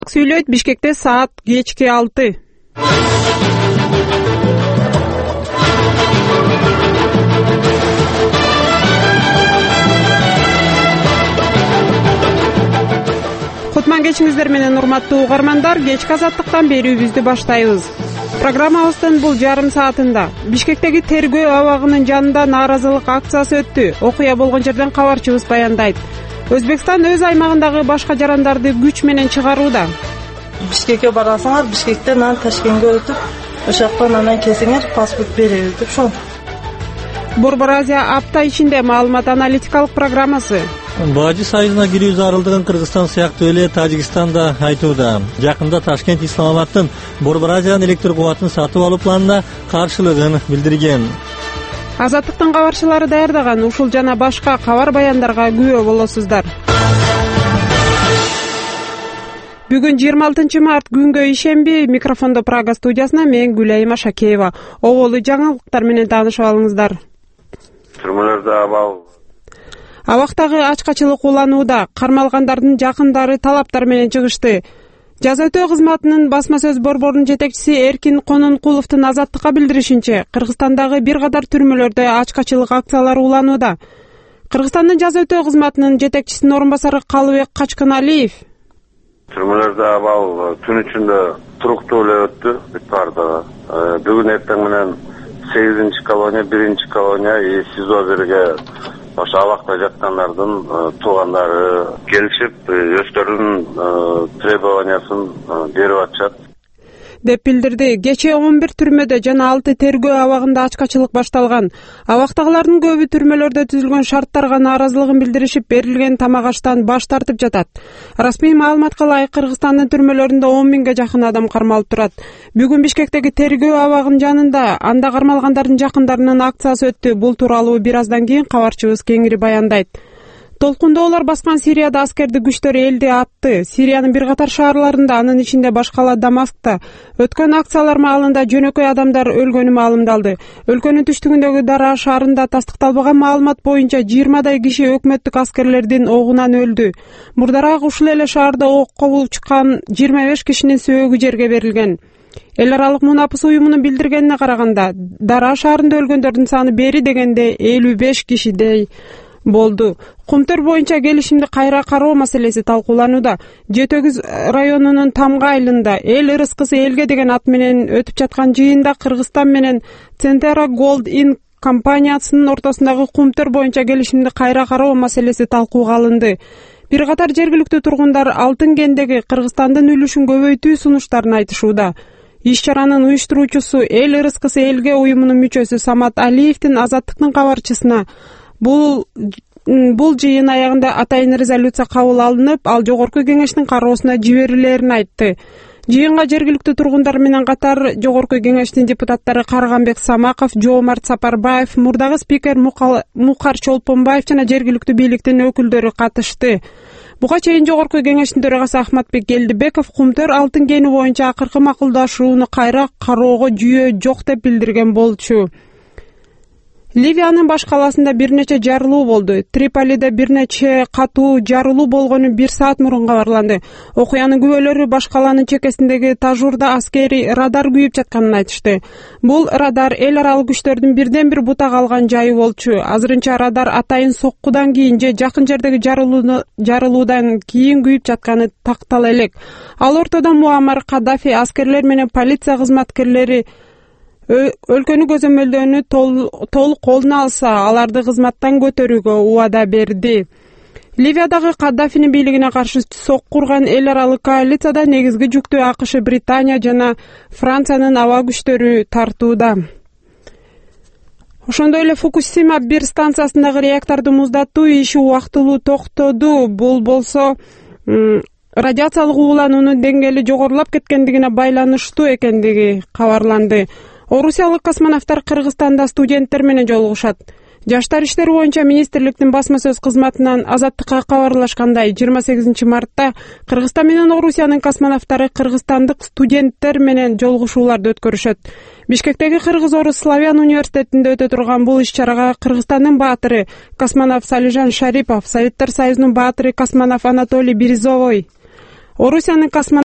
Сүйлөйт Бишкекте саат кечки 6. Кутман кечиңиздер менен урматтуу угармандар, кечки азаттыктан берүүбүздү баштайбыз. Программабыздын бул жарым саатында Бишкектеги тергөө абагынын жанында нааразылык акциясы өттү. Окуя болгон жерден кабарчыбыз баяндайт. Өзбекстан өз аймагындагы башка жарандарды күч менен чыгарууда. Бишкекке барасыңар, Бишкектен анан Ташкентке өтүп, ошоктон анан келсеңер паспорт беребиз деп ошол. Борбор Азия апта ичинде маалымат аналитикалык программасы. Бажы союзуна кирүү зарылдыгын Кыргызстан сыяктуу эле Тажикстан да айтууда. Жакында Ташкент Исламабадтын Борбор Азиядан электр кубатын сатып алуу планына каршылыгын билдирген. Азаттыктын кабарчылары даярдаган ушул жана башка кабар баяндарга күбө болосуздар. Бүгүн 26 март күнгө ишемби, микрофондо Прага студиясына мен Гүлайым Ашакеева. Оболу жаңылыктар менен таанышып алыңыздар. Түрмөлөрдө Абактагы ачкачылык уланууда, кармалгандардын жакындары талаптар менен чыгышты. Жаза өтөө кызматынын басма сөз борборунун жетекчиси Эркин Конункуловдун Азаттыкка билдиришинче, Кыргызстандагы бир катар түрмөлөрдө ачкачылык акциялары уланууда. Кыргызстандын жаза өтөө кызматынын жетекчисинин орун басары Калыбек Качкыналиев. Түрмөлөрдө абал түн ичинде туруктуу эле өттү бардыгы. Бүгүн эртең менен 8-чи колония, 1-чи колония СИЗО бирге ошо абакта жаткандардын туугандары келишип, өздөрүнүн требованиясын берип атышат деп билдирди. Кечээ 11 түрмөдө жана 6 тергөө абагында ачкачылык башталган. Абактагылардын көбү түрмөлөрдө түзүлгөн шарттарга нааразылыгын билдиришип, берилген тамак аштан баш тартып жатат. Расмий маалыматка ылайык Кыргызстандын түрмөлөрүндө 10 миңге жакын адам кармалып турат. Бүгүн Бишкектеги тергөө абагынын жанында анда кармалгандардын жакындарынын акциясы өттү. Бул тууралуу бир аздан кийин кабарчыбыз кеңири баяндайт. Толкундоолор баскан Сирияда аскерди күчтөр элди атты. Сириянын бир катар шаарларында, анын ичинде баш кала Дамаскта өткөн акциялар маалында жөнөкөй адамдар өлгөнү маалымдалды. Өлкөнүн түштүгүндөгү Дара шаарында тастыкталбаган маалымат боюнча 20дай киши өкмөттүк аскерлердин огунан өлдү. Мурдараак ушул эле шаарда окко булуп чыккан 25 кишинин сөөгү жерге берилген. Эл аралык мунапыс уюмунун билдиргенине караганда, Дара шаарында өлгөндөрдүн саны бери дегенде 55 кишидей болду. Кумтөр боюнча келишимди кайра кароо маселеси талкууланууда. Жетөгүз районунун Тамга айылында эл ырыскысы элге деген ат менен өтүп жаткан жыйында Кыргызстан менен Центера Gold In компаниясынын ортосундагы кумтөр боюнча келишимди кайра кароо маселеси талкууга алынды. Бир катар жергиликтүү тургундар алтын кендеги Кыргызстандын үлүшүн көбөйтүү сунуштарын айтышууда. Иш чаранын уюштуруучусу эл ырыскысы элге уюмунун мүчөсү Самат Алиевдин Азаттыктын кабарчысына бул жыйын аягында атайын резолюция кабыл алынып, ал жогорку кеңештин кароосуна жиберилерин айтты. Жыйынга жергиликтүү тургундар менен катар жогорку кеңештин депутаттары Карганбек Самаков, Жоомарт Сапарбаев, мурдагы спикер Мукар Чолпонбаев жана жергиликтүү бийликтин өкүлдөрү катышты. Буга чейин жогорку кеңештин төрагасы Ахматбек Келдибеков кумтөр алтын кени боюнча акыркы макулдашууну кайра кароого жүйө жок деп билдирген болчу. Ливиянын баш каласында бир нече жарылуу болду. Триполиде бир нече катуу жарылуу болгону 1 саат мурун кабарланды. Окуянын күбөлөрү баш каланын чекесиндеги Тажурда аскери радар күйүп жатканын айтышты. Бул радар эл аралык күчтөрдүн бирден бир бутак алган жайы болчу. Азырынча радар атайын соккудан кийин же жакын жердеги жарылуудан кийин күйүп жатканы тактала элек. Ал ортодо Муаммар Каддафи аскерлер менен полиция кызматкерлери өлкөнү көзөмөлдөөнү толук колуна алса, аларды кызматтан көтөрүүгө убада берди. Ливиядагы Каддафинин бийлигине каршы сокку урган эл аралык коалицияда негизги жүктү АКШ, Британия жана Франциянын аба күчтөрү тартууда. Ошондой эле Фукусима 1 станциясындагы реакторду муздатуу иши убактылуу токтоду. Бул болсо радиациялык уулануунун деңгээли жогорулап кеткендигине байланыштуу экендиги кабарланды. Орусиялык космонавттар Кыргызстанда студенттер менен жолугушат. Жаштар иштери боюнча министрликтин басма сөз кызматынан Азаттыкка кабарлашкандай, 28 мартта Кыргызстан менен Орусиянын космонавттары кыргызстандык студенттер менен жолугушууларды өткөрүшөт. Бишкектеги Кыргыз-Орус славян университетинде өтө турган бул иш-чарага Кыргызстандын баатыры космонавт Салижан Шарипов, Советтер Союзунун баатыры космонавт Анатолий Бирюзовой, Орусиянын